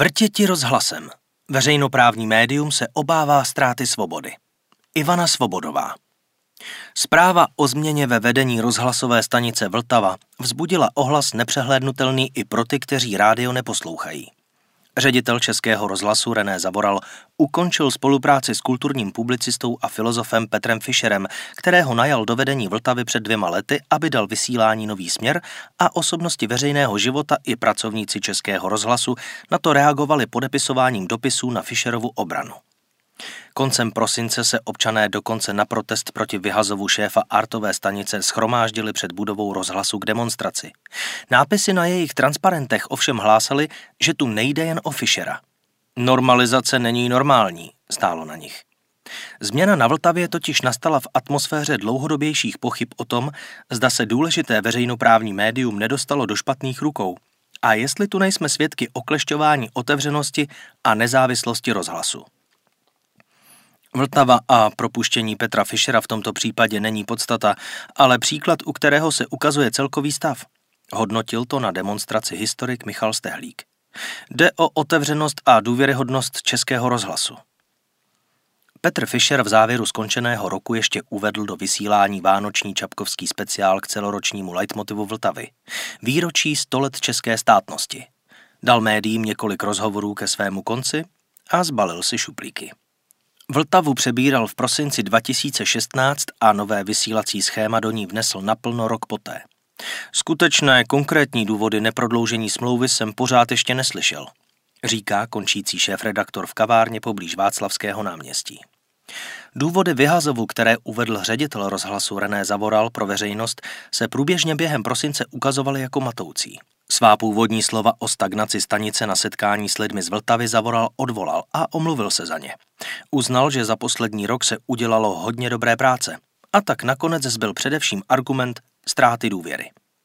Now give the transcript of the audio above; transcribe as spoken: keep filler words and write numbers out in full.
Vrtěti rozhlasem. Veřejnoprávní médium se obává ztráty svobody. Ivana Svobodová. Zpráva o změně ve vedení rozhlasové stanice Vltava vzbudila ohlas nepřehlédnutelný i pro ty, kteří rádio neposlouchají. Ředitel Českého rozhlasu René Zavoral ukončil spolupráci s kulturním publicistou a filozofem Petrem Fischerem, kterého najal do vedení Vltavy před dvěma lety, aby dal vysílání nový směr, a osobnosti veřejného života i pracovníci Českého rozhlasu na to reagovali podepisováním dopisů na Fischerovu obranu. Koncem prosince se občané dokonce na protest proti vyhazovu šéfa artové stanice shromáždili před budovou rozhlasu k demonstraci. Nápisy na jejich transparentech ovšem hlásaly, že tu nejde jen o Fischera. Normalizace není normální, stálo na nich. Změna na Vltavě totiž nastala v atmosféře dlouhodobějších pochyb o tom, zda se důležité veřejnoprávní médium nedostalo do špatných rukou a jestli tu nejsme svědky oklešťování otevřenosti a nezávislosti rozhlasu. Vltava a propuštění Petra Fischera v tomto případě není podstata, ale příklad, u kterého se ukazuje celkový stav. Hodnotil to na demonstraci historik Michal Stehlík. Jde o otevřenost a důvěryhodnost Českého rozhlasu. Petr Fischer v závěru skončeného roku ještě uvedl do vysílání vánoční čapkovský speciál k celoročnímu leitmotivu Vltavy. Výročí sto let české státnosti. Dal médiím několik rozhovorů ke svému konci a zbalil si šuplíky. Vltavu přebíral v prosinci dva tisíce šestnáct a nové vysílací schéma do ní vnesl naplno rok poté. Skutečné konkrétní důvody neprodloužení smlouvy jsem pořád ještě neslyšel, říká končící šéfredaktor v kavárně poblíž Václavského náměstí. Důvody vyhazovu, které uvedl ředitel rozhlasu René Zavoral pro veřejnost, se průběžně během prosince ukazovaly jako matoucí. Svá původní slova o stagnaci stanice na setkání s lidmi z Vltavy Zavoral odvolal a omluvil se za ně. Uznal, že za poslední rok se udělalo hodně dobré práce. A tak nakonec zbyl především argument ztráty důvěry.